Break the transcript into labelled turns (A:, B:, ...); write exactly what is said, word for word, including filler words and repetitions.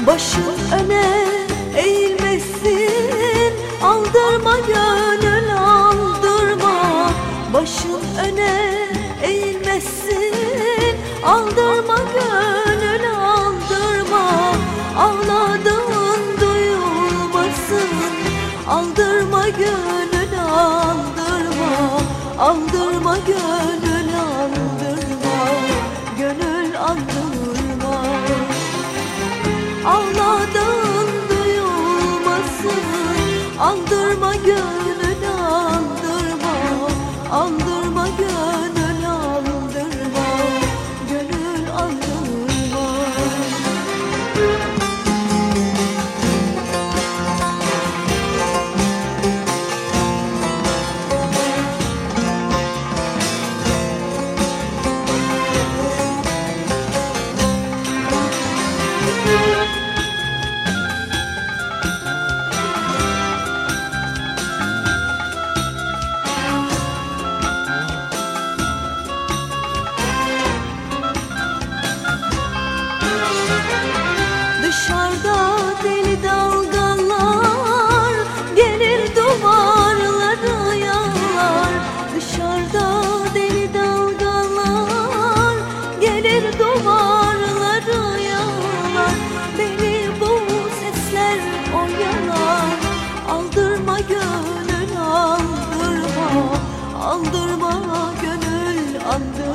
A: Başın öne eğilmesin, aldırma gönül aldırma. Başın öne eğilmesin, aldırma gönül aldırma. Ağladığın duyulmasın, aldırma gönül aldırma. Aldırma gönül aldırma, gönül aldırma. Ağladığın duyulmasın, aldırma gönül aldırma. Aldırma gönül aldırma, gönül aldırma. Dışarıda deli dalgalar gelir duvarları yalar. Dışarıda deli dalgalar gelir duvarları yalar. Beni bu sesler oyalar. Aldırma gönül aldırma, aldırma gönül aldırma.